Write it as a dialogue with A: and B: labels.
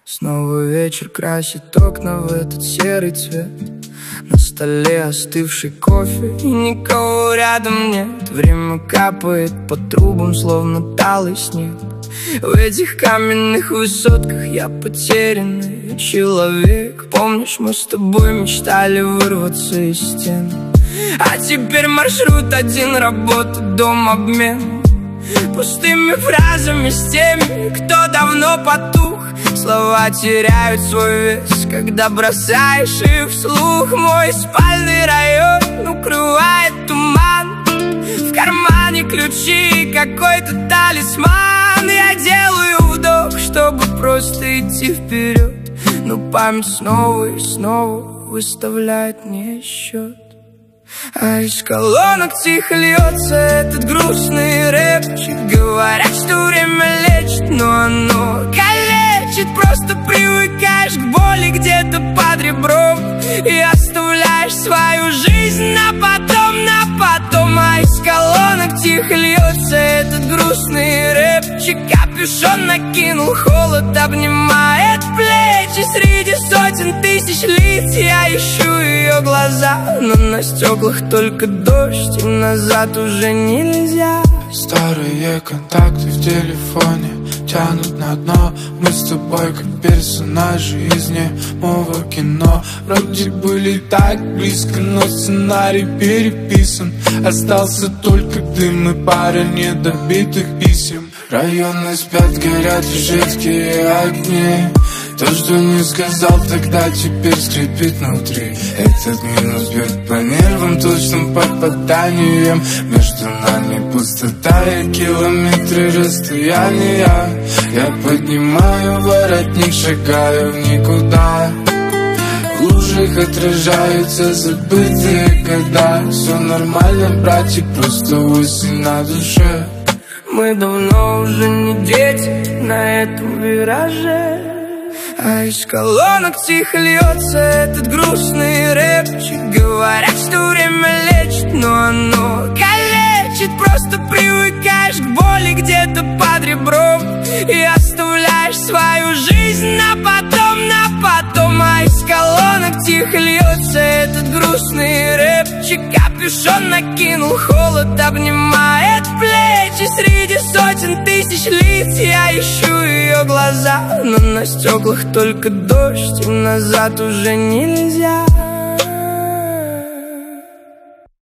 A: Снова вечер красит окна в этот серый цвет. На столе остывший кофе и никого рядом нет. Время капает по трубам, словно талый снег. В этих каменных высотках я потерянный человек. Помнишь, мы с тобой мечтали вырваться из стен? А теперь маршрут один: работа, дом, обмен. Пустыми фразами с теми, кто давно потух. Слова теряют свой вес, когда бросаешь их вслух. Мой спальный район укрывает туман. В кармане ключи, какой-то талисман. Я делаю вдох, чтобы просто идти вперед, но память снова и снова выставляет мне счет. А из колонок тихо льется этот грустный рэпчик. Говорят, что время лечит, но оно калечит. Просто привыкаешь к боли где-то под ребром и оставляешь свою жизнь на потом, на потом. А из колонок тихо льется этот грустный рэпчик. Капюшон накинул, холод обнимает плечи. Среди сотен тысяч лиц я ищу ее глаза, но на стеклах только дождь, и назад уже нельзя.
B: Старые контакты в телефоне тянут на дно. Мы с тобой как персонажи из немого кино. Вроде были так близко, но сценарий переписан. Остался только дым и пара недобитых писем. Районы спят, горят лишь редкие огни. То, что не сказал тогда, теперь скрипит внутри. Этот минус бьет по нервам точным попаданием. Между нами пустота и километры расстояния. Я поднимаю воротник, шагаю в никуда. В лужах отражаются забытые года. Все нормально, братик, просто осень на душе.
A: Мы давно уже не дети на этом вираже. А из колонок тихо льется этот грустный рэпчик. Говорят, что время лечит, но оно калечит. Просто привыкаешь к боли где-то под ребром и оставляешь свою жизнь на потом, на потом. А из колонок тихо льется этот грустный рэпчик. Капюшон накинул, холод обнимает плечи. Среди сотен тысяч лиц я ищу ее глаза, но на стеклах только дождь, и назад уже нельзя.